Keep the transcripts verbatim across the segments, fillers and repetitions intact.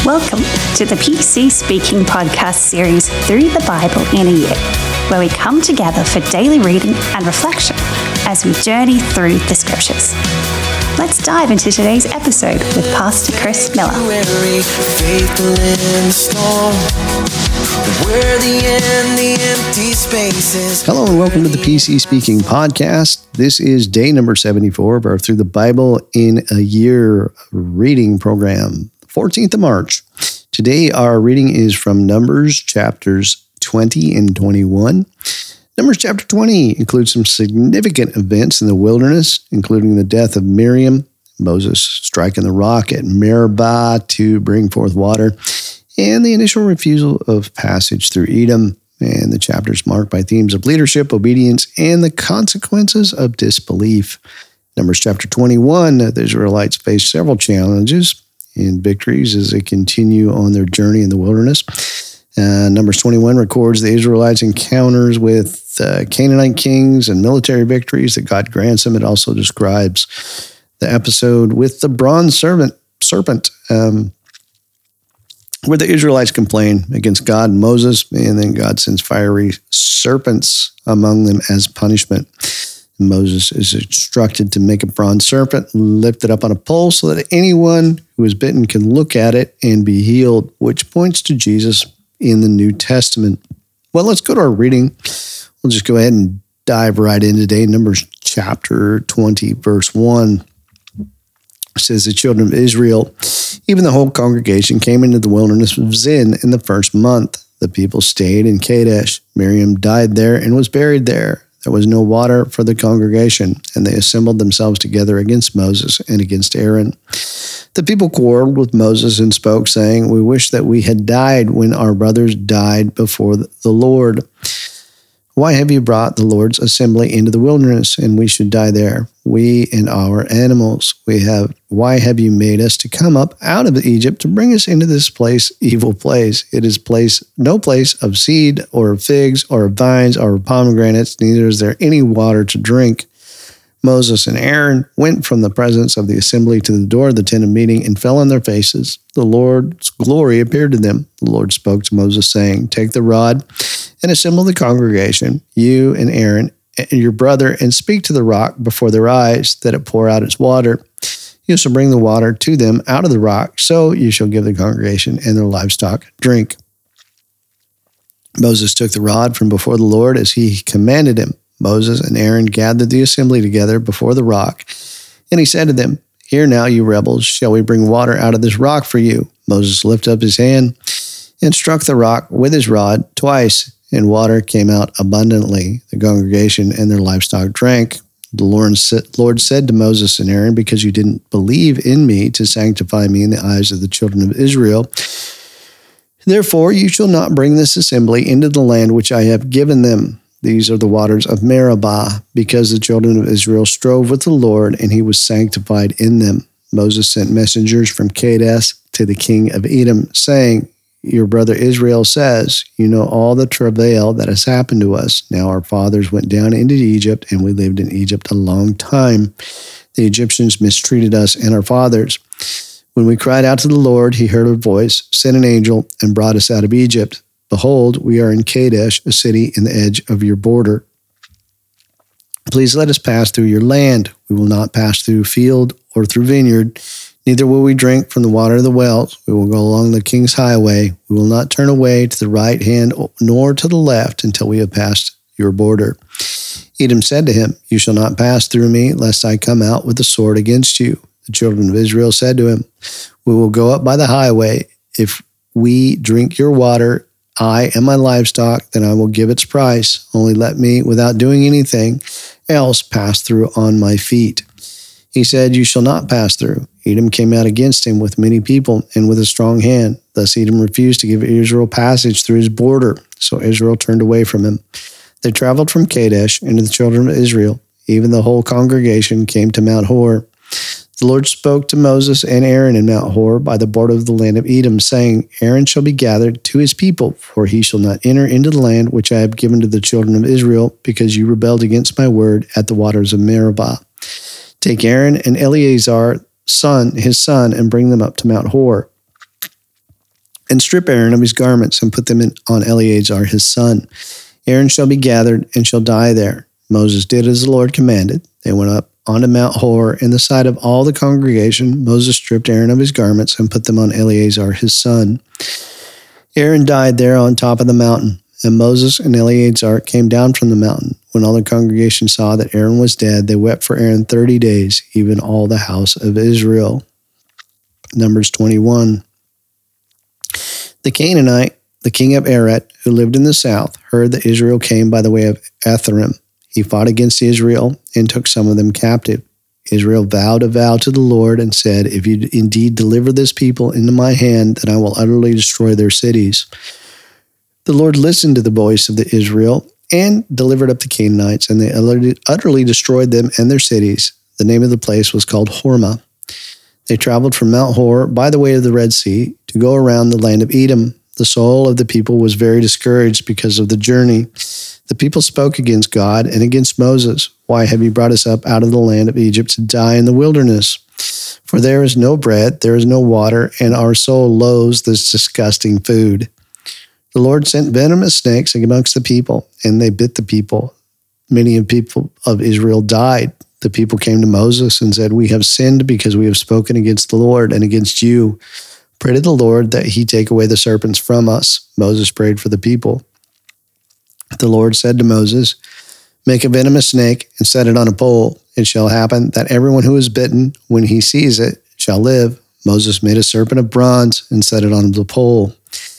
Welcome to the P C Speaking podcast series Through the Bible in a Year, where we come together for daily reading and reflection as we journey through the scriptures. Let's dive into today's episode with Pastor Chris Miller. Faithful in the storm, worthy in the empty spaces. Hello and welcome to the P C Speaking podcast. This is day number seventy-four of our Through the Bible in a Year reading program, fourteenth of March. Today our reading is from Numbers chapters twenty and twenty-one. Numbers chapter twenty includes some significant events in the wilderness, including the death of Miriam, Moses striking the rock at Meribah to bring forth water, and the initial refusal of passage through Edom. And the chapter is marked by themes of leadership, obedience, and the consequences of disbelief. Numbers chapter twenty-one, the Israelites face several challenges and victories as they continue on their journey in the wilderness. Uh, Numbers twenty-one records the Israelites' encounters with uh, Canaanite kings and military victories that God grants them. It also describes the episode with the bronze servant, serpent, um, where the Israelites complain against God and Moses, and then God sends fiery serpents among them as punishment. Moses is instructed to make a bronze serpent, lift it up on a pole so that anyone who is bitten can look at it and be healed, which points to Jesus in the New Testament. Well, let's go to our reading. We'll just go ahead and dive right in today. Numbers chapter twenty, verse one. It says, the children of Israel, even the whole congregation, came into the wilderness of Zin in the first month. The people stayed in Kadesh. Miriam died there and was buried there. There was no water for the congregation, and they assembled themselves together against Moses and against Aaron. The people quarreled with Moses and spoke, saying, we wish that we had died when our brothers died before the Lord. Why have you brought the Lord's assembly into the wilderness, and we should die there, we and our animals? We have. Why have you made us to come up out of Egypt to bring us into this place, evil place? It is place, no place of seed or of figs or of vines or of pomegranates, neither is there any water to drink. Moses and Aaron went from the presence of the assembly to the door of the tent of meeting and fell on their faces. The Lord's glory appeared to them. The Lord spoke to Moses, saying, take the rod and assemble the congregation, you and Aaron and your brother, and speak to the rock before their eyes, that it pour out its water. You shall bring the water to them out of the rock, so you shall give the congregation and their livestock drink. Moses took the rod from before the Lord as he commanded him. Moses and Aaron gathered the assembly together before the rock, and he said to them, hear now, you rebels, shall we bring water out of this rock for you? Moses lifted up his hand and struck the rock with his rod twice, and water came out abundantly. The congregation and their livestock drank. The Lord said to Moses and Aaron, because you didn't believe in me to sanctify me in the eyes of the children of Israel, therefore you shall not bring this assembly into the land which I have given them. These are the waters of Meribah, because the children of Israel strove with the Lord, and he was sanctified in them. Moses sent messengers from Kadesh to the king of Edom, saying, your brother Israel says, you know all the travail that has happened to us. Now our fathers went down into Egypt, and we lived in Egypt a long time. The Egyptians mistreated us and our fathers. When we cried out to the Lord, he heard our voice, sent an angel, and brought us out of Egypt. Behold, we are in Kadesh, a city in the edge of your border. Please let us pass through your land. We will not pass through field or through vineyard. Neither will we drink from the water of the wells. We will go along the king's highway. We will not turn away to the right hand nor to the left until we have passed your border. Edom said to him, you shall not pass through me, lest I come out with the sword against you. The children of Israel said to him, we will go up by the highway. If we drink your water, I and my livestock, then I will give its price. Only let me, without doing anything else, pass through on my feet. He said, you shall not pass through. Edom came out against him with many people and with a strong hand. Thus Edom refused to give Israel passage through his border. So Israel turned away from him. They traveled from Kadesh into the children of Israel. Even the whole congregation came to Mount Hor. The Lord spoke to Moses and Aaron in Mount Hor by the border of the land of Edom, saying, Aaron shall be gathered to his people, for he shall not enter into the land which I have given to the children of Israel, because you rebelled against my word at the waters of Meribah. Take Aaron and Eleazar, son, his son, and bring them up to Mount Hor. and strip Aaron of his garments, and put them in, on Eleazar his son. Aaron shall be gathered, and shall die there. Moses did as the Lord commanded. They went up onto Mount Hor in the sight of all the congregation. Moses stripped Aaron of his garments, and put them on Eleazar his son. Aaron died there on top of the mountain, and Moses and Eleazar came down from the mountain. When all the congregation saw that Aaron was dead, they wept for Aaron thirty days, even all the house of Israel. Numbers twenty-one. The Canaanite, the king of Ararat, who lived in the south, heard that Israel came by the way of Atharim. He fought against Israel and took some of them captive. Israel vowed a vow to the Lord and said, "If you indeed deliver this people into my hand, then I will utterly destroy their cities." The Lord listened to the voice of the Israel and delivered up the Canaanites, and they utterly destroyed them and their cities. The name of the place was called Hormah. They traveled from Mount Hor by the way of the Red Sea to go around the land of Edom. The soul of the people was very discouraged because of the journey. The people spoke against God and against Moses. "Why have you brought us up out of the land of Egypt to die in the wilderness? For there is no bread, there is no water, and our soul loathes this disgusting food." The Lord sent venomous snakes amongst the people, and they bit the people. Many of the people of Israel died. The people came to Moses and said, "We have sinned because we have spoken against the Lord and against you. Pray to the Lord that he take away the serpents from us." Moses prayed for the people. The Lord said to Moses, "Make a venomous snake and set it on a pole. It shall happen that everyone who is bitten, when he sees it, shall live." Moses made a serpent of bronze and set it on the pole.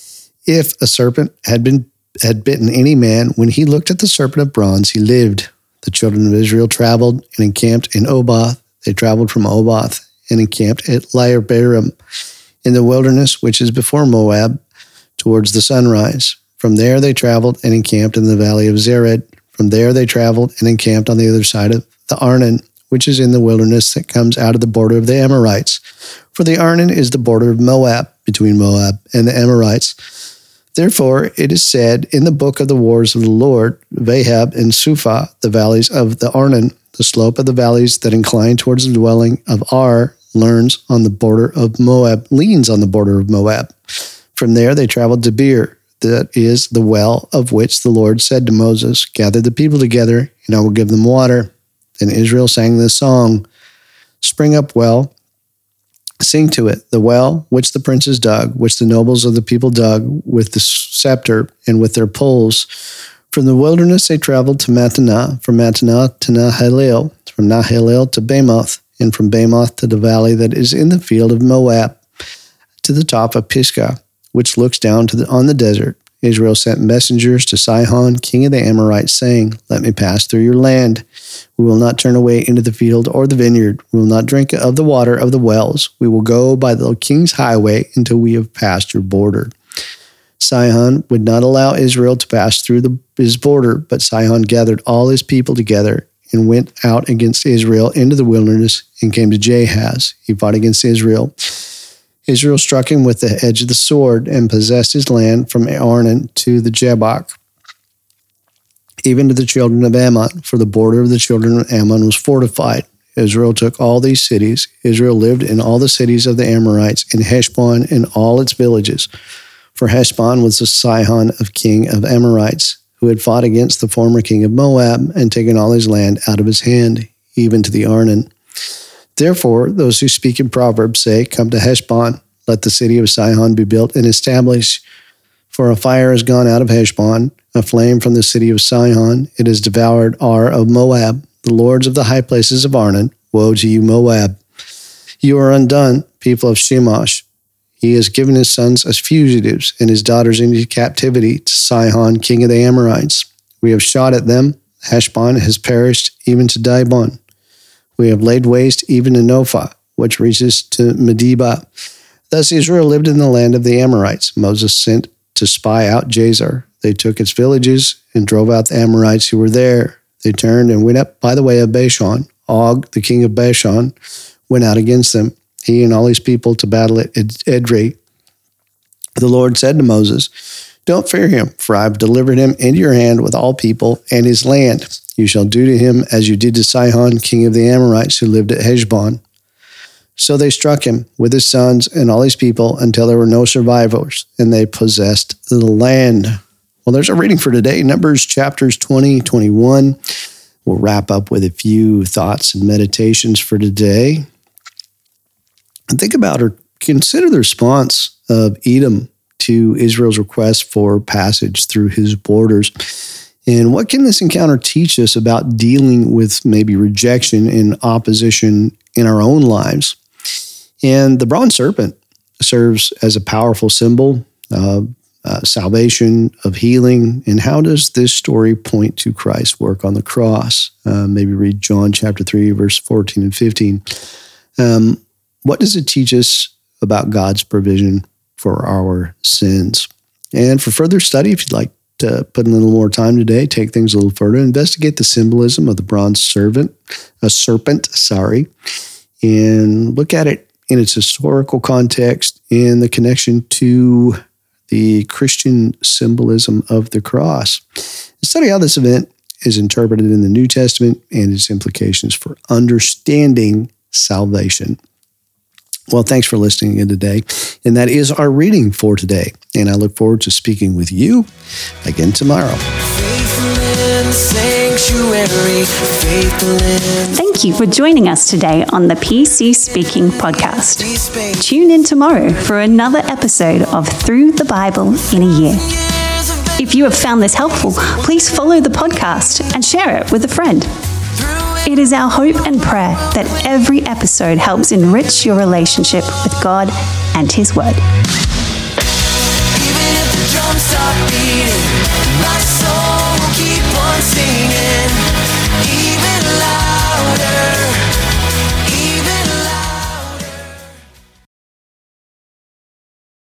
If a serpent had been had bitten any man, when he looked at the serpent of bronze, he lived. The children of Israel traveled and encamped in Oboth. They traveled from Oboth and encamped at Lair-Barim in the wilderness, which is before Moab, towards the sunrise. From there they traveled and encamped in the valley of Zered. From there they traveled and encamped on the other side of the Arnon, which is in the wilderness that comes out of the border of the Amorites. For the Arnon is the border of Moab, between Moab and the Amorites. Therefore it is said in the book of the wars of the Lord, Vahab and Suphah, the valleys of the Arnon, the slope of the valleys that incline towards the dwelling of Ar, learns on the border of Moab, leans on the border of Moab. From there they traveled to Beer, that is the well of which the Lord said to Moses, "Gather the people together, and I will give them water." Then Israel sang this song, "Spring up, well, sing to it, the well which the princes dug, which the nobles of the people dug with the scepter and with their poles." From the wilderness they traveled to Mattanah, from Mattanah to Nahalel, from Nahalel to Bamoth, and from Bamoth to the valley that is in the field of Moab, to the top of Pisgah, which looks down to the, on the desert. Israel sent messengers to Sihon, king of the Amorites, saying, "Let me pass through your land. We will not turn away into the field or the vineyard. We will not drink of the water of the wells. We will go by the king's highway until we have passed your border." Sihon would not allow Israel to pass through the, his border, but Sihon gathered all his people together and went out against Israel into the wilderness and came to Jahaz. He fought against Israel. Israel struck him with the edge of the sword and possessed his land from Arnon to the Jabbok, even to the children of Ammon, for the border of the children of Ammon was fortified. Israel took all these cities. Israel lived in all the cities of the Amorites, in Heshbon and all its villages. For Heshbon was the Sihon of king of Amorites, who had fought against the former king of Moab and taken all his land out of his hand, even to the Arnon. Therefore, those who speak in Proverbs say, "Come to Heshbon, let the city of Sihon be built and established. For a fire has gone out of Heshbon, a flame from the city of Sihon. It has devoured Ar of Moab, the lords of the high places of Arnon. Woe to you, Moab! You are undone, people of Shemosh. He has given his sons as fugitives and his daughters into captivity to Sihon, king of the Amorites. We have shot at them. Heshbon has perished, even to Dibon. We have laid waste even to Nophah, which reaches to Medeba." Thus Israel lived in the land of the Amorites. Moses sent to spy out Jazer. They took its villages and drove out the Amorites who were there. They turned and went up by the way of Bashan. Og, the king of Bashan, went out against them, he and all his people, to battle at Edrei. The Lord said to Moses, "Don't fear him, for I have delivered him into your hand with all people and his land. You shall do to him as you did to Sihon, king of the Amorites, who lived at Heshbon." So they struck him with his sons and all his people until there were no survivors, and they possessed the land. Well, there's a reading for today, Numbers chapters twenty, twenty-one. We'll wrap up with a few thoughts and meditations for today. And think about or consider the response of Edom to Israel's request for passage through his borders. And what can this encounter teach us about dealing with maybe rejection and opposition in our own lives? And the bronze serpent serves as a powerful symbol of uh, salvation, of healing. And how does this story point to Christ's work on the cross? Uh, maybe read John chapter three, verse fourteen and fifteen. Um, what does it teach us about God's provision for our sins? And for further study, if you'd like to put in a little more time today, take things a little further, investigate the symbolism of the bronze serpent, a serpent, sorry, and look at it in its historical context and the connection to the Christian symbolism of the cross. Study how this event is interpreted in the New Testament and its implications for understanding salvation. Well, thanks for listening in today. And that is our reading for today. And I look forward to speaking with you again tomorrow. Thank you for joining us today on the P C Speaking podcast. Tune in tomorrow for another episode of Through the Bible in a Year. If you have found this helpful, please follow the podcast and share it with a friend. It is our hope and prayer that every episode helps enrich your relationship with God and His Word. Even if the drums stop beating, my soul